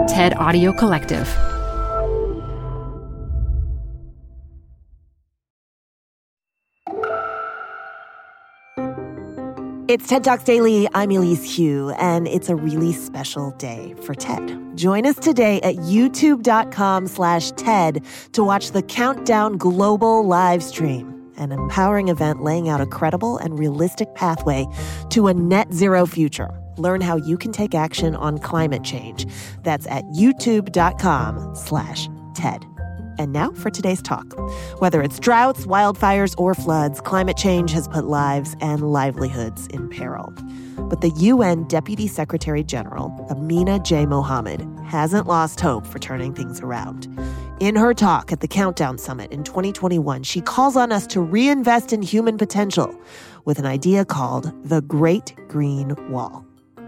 TED Audio Collective. It's TED Talks Daily. I'm Elise Hu, and it's a really special day for TED. Join us today at youtube.com/TED to watch the Countdown Global live stream, an empowering event laying out a credible and realistic pathway to a net zero future. Learn how you can take action on climate change. That's at youtube.com/TED. And now for today's talk. Whether it's droughts, wildfires, or floods, climate change has put lives and livelihoods in peril. But the UN Deputy Secretary General, Amina J. Mohammed, hasn't lost hope for turning things around. In her talk at the Countdown Summit in 2021, she calls on us to reinvest in human potential with an idea called the Great Green Wall.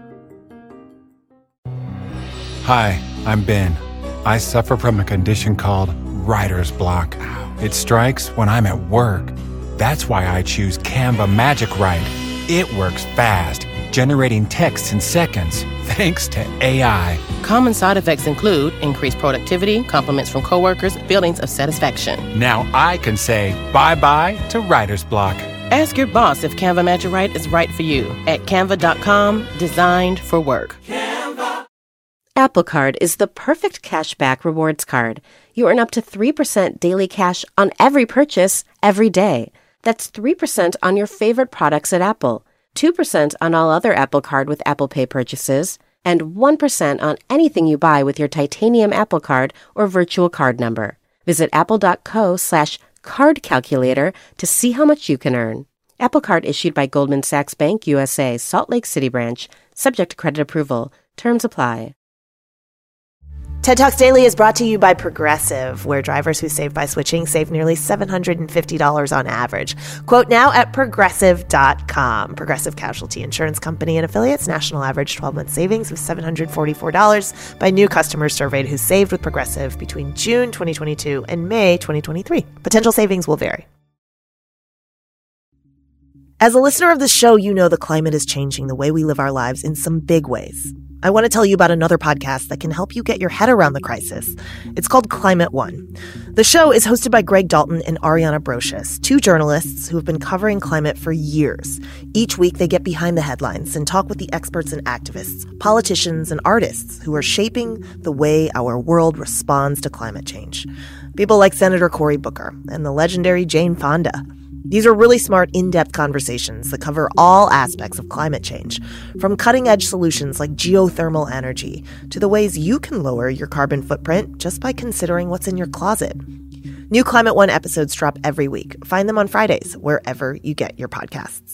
Hi, I'm Ben. I suffer from a condition called writer's block. It strikes when I'm at work. That's why I choose Canva Magic Write. It works fast, generating text in seconds, thanks to AI. Common side effects include increased productivity, compliments from coworkers, feelings of satisfaction. Now I can say bye-bye to writer's block. Ask your boss if Canva Magic Write is right for you at canva.com, designed for work. Apple Card is the perfect cashback rewards card. You earn up to 3% daily cash on every purchase, every day. That's 3% on your favorite products at Apple, 2% on all other Apple Card with Apple Pay purchases, and 1% on anything you buy with your titanium Apple Card or virtual card number. Visit apple.co/card calculator to see how much you can earn. Apple Card issued by Goldman Sachs Bank USA, Salt Lake City branch, subject to credit approval. Terms apply. TED Talks Daily is brought to you by Progressive, where drivers who save by switching save nearly $750 on average. Quote now at Progressive.com. Progressive Casualty Insurance Company and affiliates. National average 12-month savings of $744 by new customers surveyed who saved with Progressive between June 2022 and May 2023. Potential savings will vary. As a listener of the show, you know the climate is changing the way we live our lives in some big ways. I want to tell you about another podcast that can help you get your head around the crisis. It's called Climate One. The show is hosted by Greg Dalton and Ariana Brocious, two journalists who have been covering climate for years. Each week, they get behind the headlines and talk with the experts and activists, politicians and artists who are shaping the way our world responds to climate change. People like Senator Cory Booker and the legendary Jane Fonda. These are really smart, in-depth conversations that cover all aspects of climate change, from cutting-edge solutions like geothermal energy to the ways you can lower your carbon footprint just by considering what's in your closet. New Climate One episodes drop every week. Find them on Fridays, wherever you get your podcasts.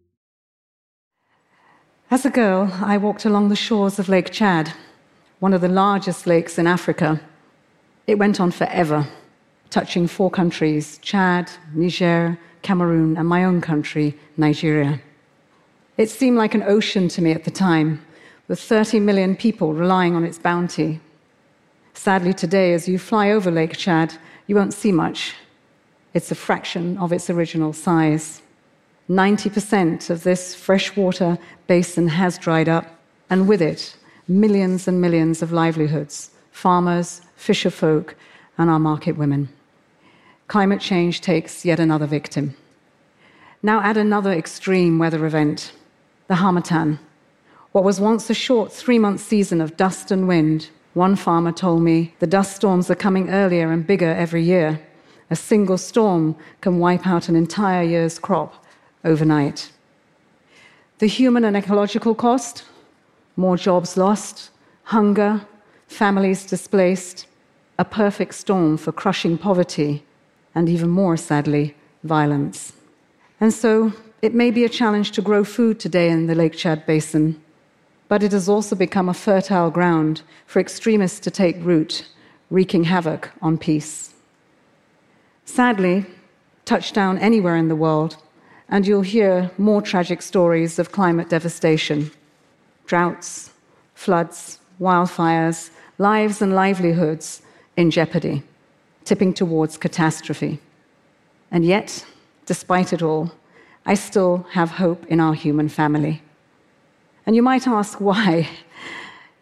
As a girl, I walked along the shores of Lake Chad, one of the largest lakes in Africa. It went on forever, touching 4 countries, Chad, Niger, Cameroon, and my own country, Nigeria. It seemed like an ocean to me at the time, with 30 million people relying on its bounty. Sadly, today, as you fly over Lake Chad, you won't see much. It's a fraction of its original size. 90% of this freshwater basin has dried up, and with it, millions and millions of livelihoods, farmers, fisherfolk, and our market women. Climate change takes yet another victim. Now add another extreme weather event, the Harmattan. What was once a short 3-month season of dust and wind, one farmer told me the dust storms are coming earlier and bigger every year. A single storm can wipe out an entire year's crop overnight. The human and ecological cost? More jobs lost, hunger, families displaced, a perfect storm for crushing poverty, and even more, sadly, violence. And so it may be a challenge to grow food today in the Lake Chad Basin, but it has also become a fertile ground for extremists to take root, wreaking havoc on peace. Sadly, touch down anywhere in the world, and you'll hear more tragic stories of climate devastation. Droughts, floods, wildfires, lives and livelihoods in jeopardy, tipping towards catastrophe. And yet, despite it all, I still have hope in our human family. And you might ask why.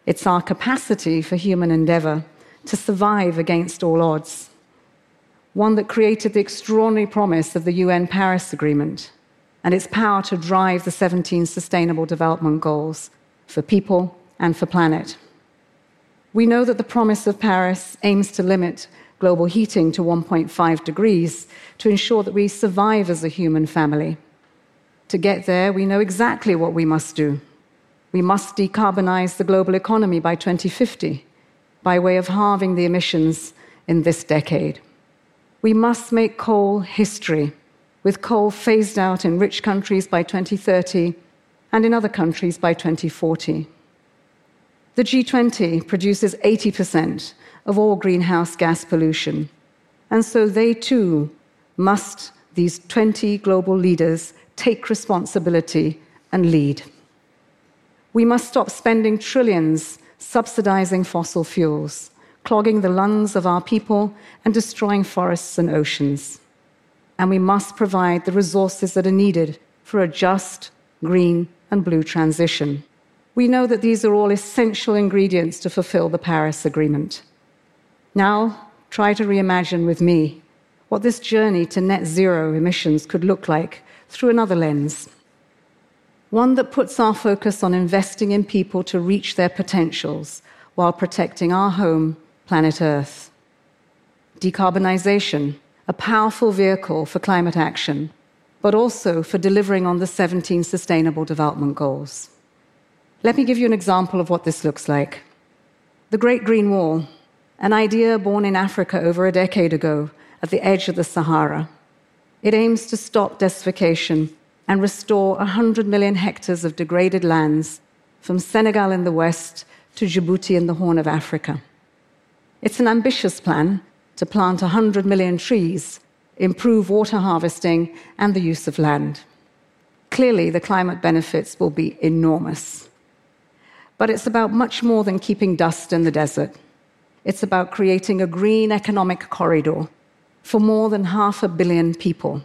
It's our capacity for human endeavor to survive against all odds. One that created the extraordinary promise of the UN Paris Agreement and its power to drive the 17 Sustainable Development Goals for people and for planet. We know that the promise of Paris aims to limit global heating to 1.5 degrees to ensure that we survive as a human family. To get there, we know exactly what we must do. We must decarbonize the global economy by 2050 by way of halving the emissions in this decade. We must make coal history, with coal phased out in rich countries by 2030 and in other countries by 2040. The G20 produces 80% of all greenhouse gas pollution, and so they too must, these 20 global leaders, take responsibility and lead. We must stop spending trillions subsidizing fossil fuels, clogging the lungs of our people and destroying forests and oceans. And we must provide the resources that are needed for a just, green, and blue transition. We know that these are all essential ingredients to fulfill the Paris Agreement. Now, try to reimagine with me what this journey to net zero emissions could look like through another lens. One that puts our focus on investing in people to reach their potentials while protecting our home, planet Earth. Decarbonization, a powerful vehicle for climate action, but also for delivering on the 17 Sustainable Development Goals. Let me give you an example of what this looks like. The Great Green Wall, an idea born in Africa over a decade ago at the edge of the Sahara. It aims to stop desertification and restore 100 million hectares of degraded lands from Senegal in the west to Djibouti in the Horn of Africa. It's an ambitious plan to plant 100 million trees, improve water harvesting and the use of land. Clearly, the climate benefits will be enormous. But it's about much more than keeping dust in the desert. It's about creating a green economic corridor for more than 500 million people.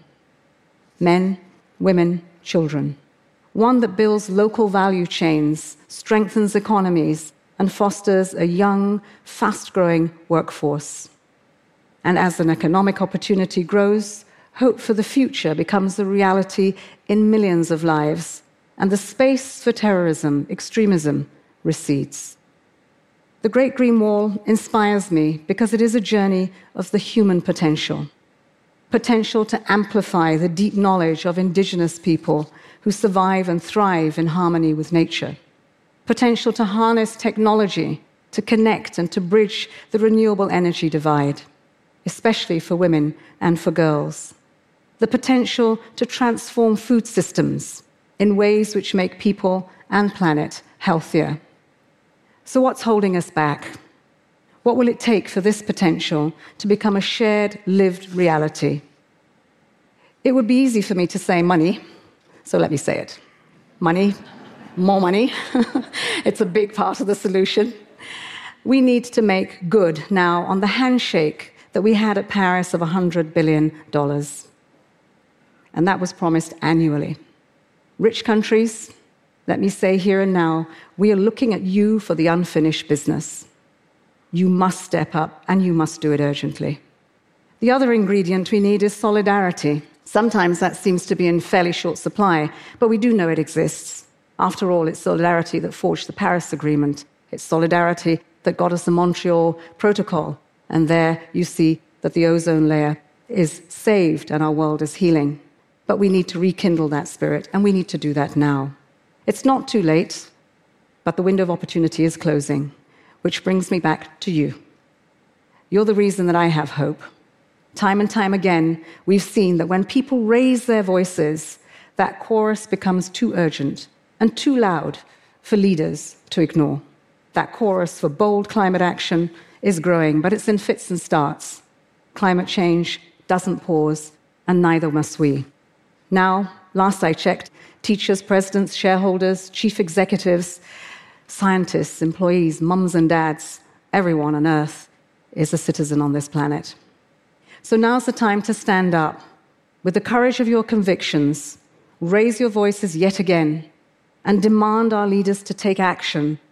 Men, women, children. One that builds local value chains, strengthens economies, and fosters a young, fast-growing workforce. And as an economic opportunity grows, hope for the future becomes a reality in millions of lives, and the space for terrorism, extremism, recedes. The Great Green Wall inspires me because it is a journey of the human potential. Potential to amplify the deep knowledge of indigenous people who survive and thrive in harmony with nature. Potential to harness technology to connect and to bridge the renewable energy divide, especially for women and for girls. The potential to transform food systems in ways which make people and planet healthier. So what's holding us back? What will it take for this potential to become a shared, lived reality? It would be easy for me to say money, so let me say it. Money, more money. It's a big part of the solution. We need to make good now on the handshake that we had at Paris of $100 billion. And that was promised annually. Rich countries, let me say here and now, we are looking at you for the unfinished business. You must step up, and you must do it urgently. The other ingredient we need is solidarity. Sometimes that seems to be in fairly short supply, but we do know it exists. After all, it's solidarity that forged the Paris Agreement. It's solidarity that got us the Montreal Protocol. And there you see that the ozone layer is saved and our world is healing. But we need to rekindle that spirit, and we need to do that now. It's not too late, but the window of opportunity is closing, which brings me back to you. You're the reason that I have hope. Time and time again, we've seen that when people raise their voices, that chorus becomes too urgent and too loud for leaders to ignore. That chorus for bold climate action is growing, but it's in fits and starts. Climate change doesn't pause, and neither must we. Now, last I checked, teachers, presidents, shareholders, chief executives, scientists, employees, mums and dads, everyone on Earth is a citizen on this planet. So now's the time to stand up. With the courage of your convictions, raise your voices yet again and demand our leaders to take action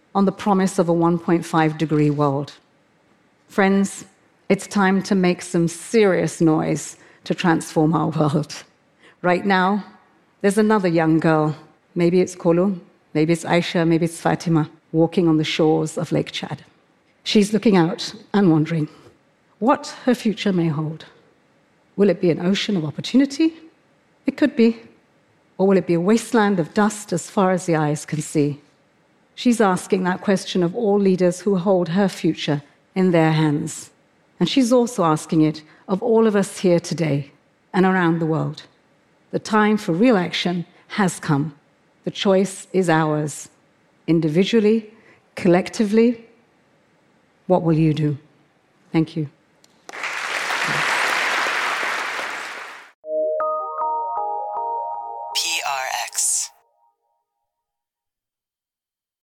on the promise of a 1.5-degree world. Friends, it's time to make some serious noise to transform our world. Right now, there's another young girl, maybe it's Kolo, maybe it's Aisha, maybe it's Fatima, walking on the shores of Lake Chad. She's looking out and wondering what her future may hold. Will it be an ocean of opportunity? It could be. Or will it be a wasteland of dust as far as the eyes can see? She's asking that question of all leaders who hold her future in their hands. And she's also asking it of all of us here today and around the world. The time for real action has come. The choice is ours. Individually, collectively, what will you do? Thank you.